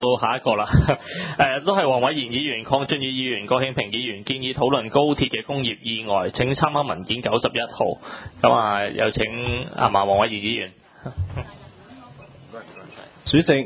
到下一個啦，都係黃偉賢議員、鄺俊宇議員、郭慶平議員建議討論高鐵嘅工業意外，請參考文件91號。咁啊，有請黃偉賢議員。 主席，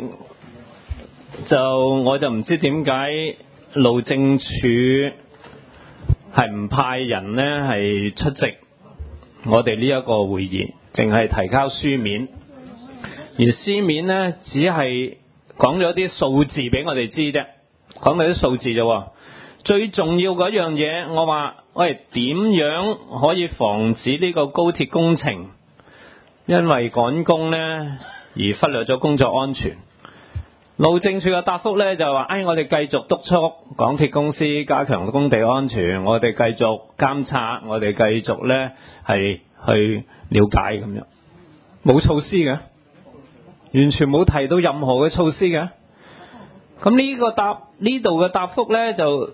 我就唔知點解路政署係唔派人呢係出席我哋呢一個會議，淨係提交書面，而書面呢只係講咗啲數字俾我哋知啫，講到啲數字啫。最重要嗰樣嘢，我話喂，點樣可以防止呢個高鐵工程因為趕工呢而忽略咗工作安全？路政署嘅答覆呢就話，我哋繼續督促港鐵公司加強工地安全，我哋繼續監察，我哋繼續呢係去了解咁樣，冇措施嘅。完全冇提到任何嘅措施嘅，咁呢度嘅答覆呢，就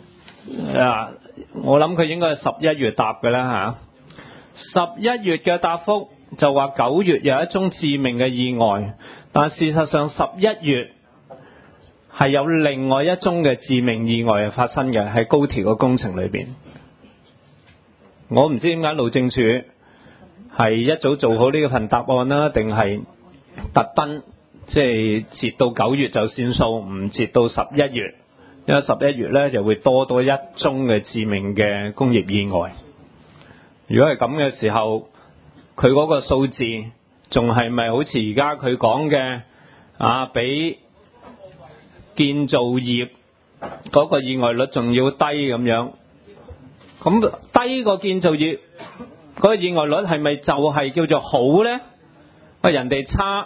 我諗佢應該係11月答嘅啦嚇。11月嘅答覆就話9月有一宗致命嘅意外，但事實上11月係有另外一宗嘅致命意外發生嘅，喺高鐵個工程裏邊。我唔知點解路政署係一早做好呢份答案啦，定係特登即係截到9月就算數，唔截到11月，因為11月呢就會多一宗嘅致命嘅工業意外。如果係咁嘅時候，佢嗰個數字仲係咪好似而家佢講嘅比建造業嗰個意外率仲要低咁樣？咁低過建造業嗰個意外率係咪就係叫做好呢？人哋差，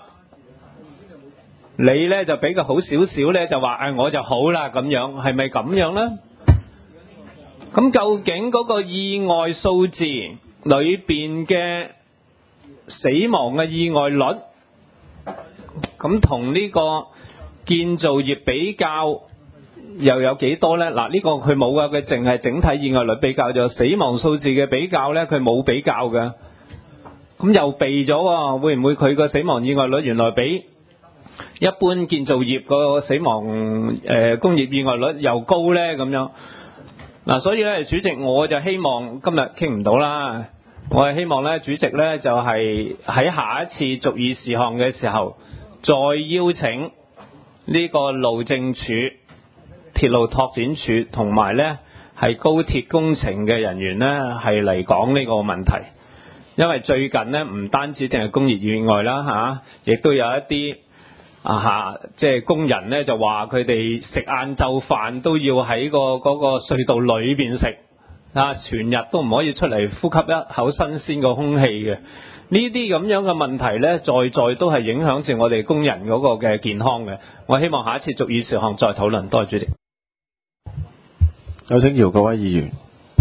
你呢就比佢好少少呢，就話我就好啦咁樣，係咪咁樣呢？咁究竟嗰個意外數字裏邊嘅死亡嘅意外率，咁同呢個建造業比較又有幾多呢？嗱，呢個佢冇噶，佢淨係整體意外率比較，就死亡數字嘅比較呢，佢冇比較噶。咁又避咗喎，會唔會佢個死亡意外率原來比一般建造業個死亡工業意外率又高呢？咁樣嗱，所以咧，主席我就希望今日傾唔到啦，我係希望咧，主席咧就係喺下一次續議事項嘅時候，再邀請呢個路政署、鐵路拓展署同埋咧係高鐵工程嘅人員咧係嚟講呢個問題。因為最近呢，唔單止淨係工業意外啦亦都有一啲即係工人呢，就話佢哋食晏晝飯都要喺嗰個隧道裏邊食全日都唔可以出嚟呼吸一口新鮮嘅空氣嘅。呢啲咁樣嘅問題呢，在都係影響住我哋工人嗰個嘅健康嘅。我希望下一次續議事項再討論。多謝主席。 有請姚國威議員。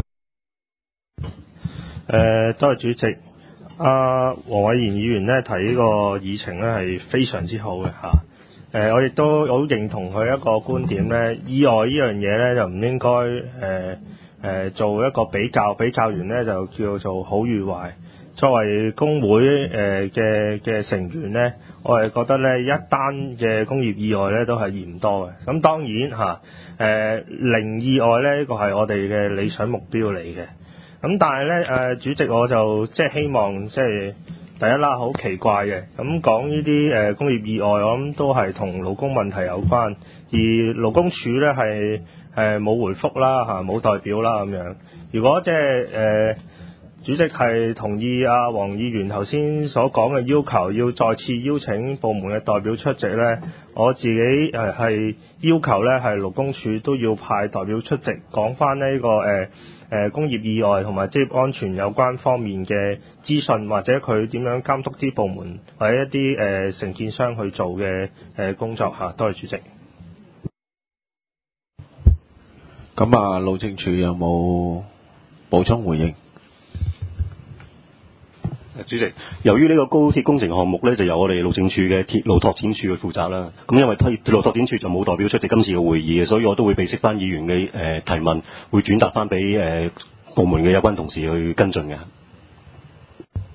多謝主席。黃偉賢議員呢提呢個議程呢係非常之好嘅我亦都好認同佢一個觀點呢，意外呢樣嘢呢就唔應該做一個比較完呢就叫做好與壞。作為工會嘅成員呢，我係覺得呢一單嘅工業意外呢都係嫌多嘅。咁當然零意外呢個係我哋嘅理想目標嚟嘅。咁但係咧，主席我就即係希望即係第一啦，好奇怪嘅咁講呢啲工業意外，我諗都係同勞工問題有關，而勞工處咧係冇回覆啦冇代表啦咁樣。如果即係主席係同意黃議員頭先所講嘅要求，要再次邀請部門嘅代表出席咧，我自己係要求咧係勞工處都要派代表出席，講翻呢個工業意外同埋職業安全有關方面嘅資訊，或者佢點樣監督啲部門或者一啲承建商去做嘅工作多謝主席。 咁路政署有冇補充回應？ 主席，由於呢個高鐵工程項目呢，就由我哋路政署嘅鐵路拓展處去負責啦。咁因為鐵路拓展處就冇代表出席今次嘅會議嘅，所以我都會備悉翻議員嘅提問，會轉達翻俾部門嘅有關同事去跟進嘅。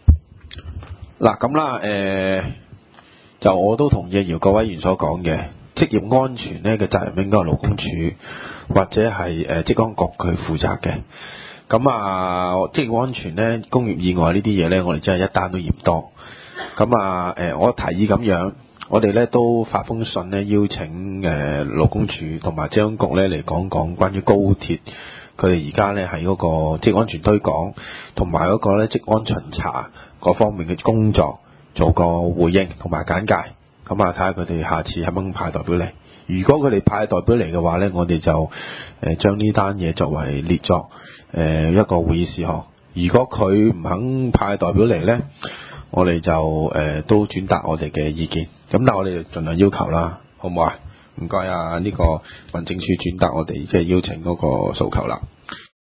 嗱咁啦，就我都同意姚國威議員所講嘅， 職業安全咧嘅責任應該係勞工處或者係職安局去負責嘅。咁啊，職業安全咧、工業意外呢啲嘢咧，我哋真係一單都嫌多。咁啊，我提議咁樣，我哋咧都發封信咧，邀請勞工處同埋職安局咧嚟講講關於高鐵佢哋而家咧喺嗰個職安全推廣同埋嗰個咧職安巡查嗰方面嘅工作做個回應同埋簡介。咁啊，睇下佢哋下次係咪派代表嚟。如果佢哋派代表嚟嘅話咧，我哋就將呢單嘢作為列作一個會議事項。如果佢唔肯派代表嚟咧，我哋就都轉達我哋嘅意見。咁但係我哋盡量要求啦，好唔好啊？唔該啊，呢個民政處轉達我哋即係邀請嗰個訴求啦。